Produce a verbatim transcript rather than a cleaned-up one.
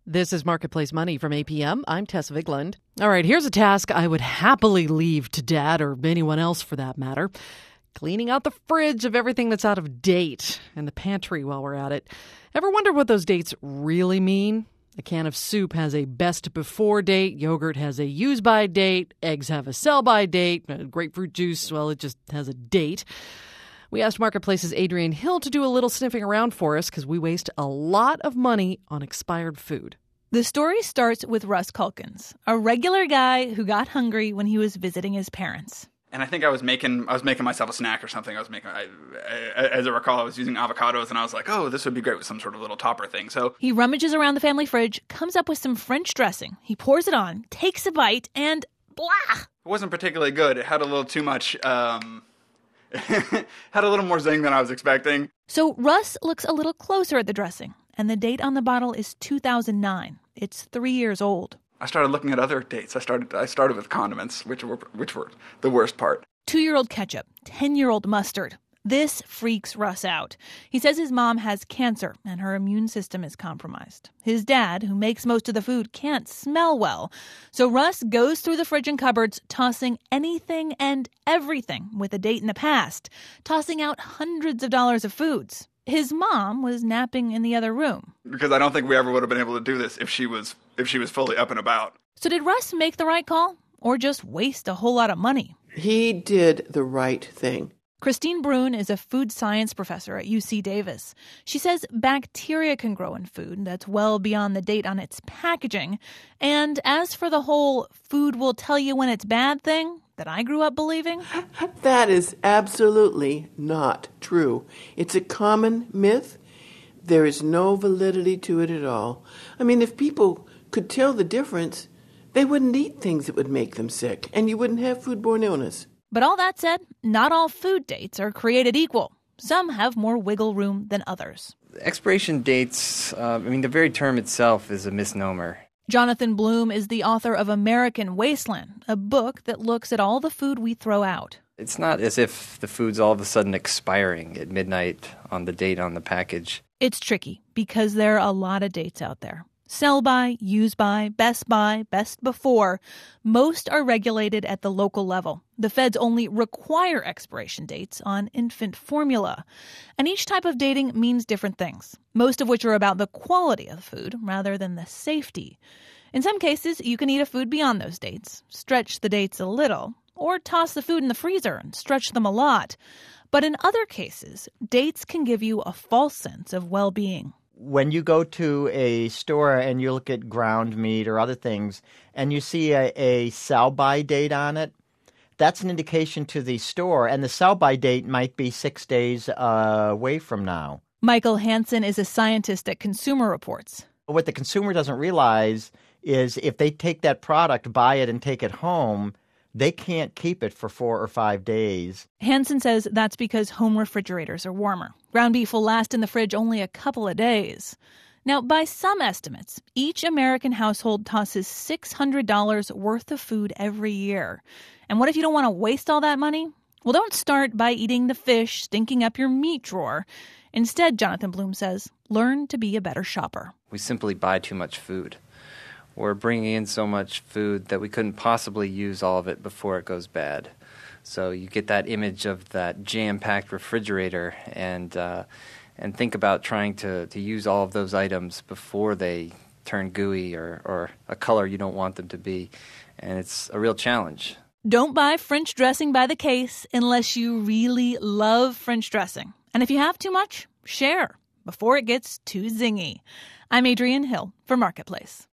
This is Marketplace Money from A P M. I'm Tess Vigland. All right, here's a task I would happily leave to Dad, or anyone else for that matter. Cleaning out the fridge of everything that's out of date, and the pantry while we're at it. Ever wonder what those dates really mean? A can of soup has a best before date, yogurt has a use by date, eggs have a sell by date, grapefruit juice, well, it just has a date. We asked Marketplace's Adrienne Hill to do a little sniffing around for us because we waste a lot of money on expired food. The story starts with Russ Culkins, a regular guy who got hungry when he was visiting his parents. And I think I was making I was making myself a snack or something. I was making, I, I, as I recall, I was using avocados, and I was like, oh, this would be great with some sort of little topper thing. So he rummages around the family fridge, comes up with some French dressing. He pours it on, takes a bite, and blah! It wasn't particularly good. It had a little too much, um, had a little more zing than I was expecting. So Russ looks a little closer at the dressing, and the date on the bottle is two thousand nine. It's three years old. I started looking at other dates. I started I started with condiments, which were which were the worst part. Two-year-old ketchup, ten-year-old mustard. This freaks Russ out. He says his mom has cancer and her immune system is compromised. His dad, who makes most of the food, can't smell well. So Russ goes through the fridge and cupboards, tossing anything and everything with a date in the past, tossing out hundreds of dollars of foods. His mom was napping in the other room. Because I don't think we ever would have been able to do this if she was if she was fully up and about. So did Russ make the right call or just waste a whole lot of money? He did the right thing. Christine Brun is a food science professor at U C Davis. She says bacteria can grow in food that's well beyond the date on its packaging. And as for the whole food will tell you when it's bad thing that I grew up believing, that is absolutely not true. It's a common myth. There is no validity to it at all. I mean, if people could tell the difference, they wouldn't eat things that would make them sick, and you wouldn't have foodborne illness. But all that said, not all food dates are created equal. Some have more wiggle room than others. Expiration dates, uh, I mean, the very term itself is a misnomer. Jonathan Bloom is the author of American Wasteland, a book that looks at all the food we throw out. It's not as if the food's all of a sudden expiring at midnight on the date on the package. It's tricky because there are a lot of dates out there. Sell by, use by, best by, best before. Most are regulated at the local level. The feds only require expiration dates on infant formula. And each type of dating means different things, most of which are about the quality of the food rather than the safety. In some cases, you can eat a food beyond those dates, stretch the dates a little, or toss the food in the freezer and stretch them a lot. But in other cases, dates can give you a false sense of well-being. When you go to a store and you look at ground meat or other things and you see a, a sell-by date on it, that's an indication to the store, and the sell-by date might be six days uh, away from now. Michael Hansen is a scientist at Consumer Reports. What the consumer doesn't realize is if they take that product, buy it, and take it home, they can't keep it for four or five days. Hansen says that's because home refrigerators are warmer. Ground beef will last in the fridge only a couple of days. Now, by some estimates, each American household tosses six hundred dollars worth of food every year. And what if you don't want to waste all that money? Well, don't start by eating the fish stinking up your meat drawer. Instead, Jonathan Bloom says, learn to be a better shopper. We simply buy too much food. We're bringing in so much food that we couldn't possibly use all of it before it goes bad. So you get that image of that jam-packed refrigerator and uh, and think about trying to, to use all of those items before they turn gooey or, or a color you don't want them to be. And it's a real challenge. Don't buy French dressing by the case unless you really love French dressing. And if you have too much, share before it gets too zingy. I'm Adrienne Hill for Marketplace.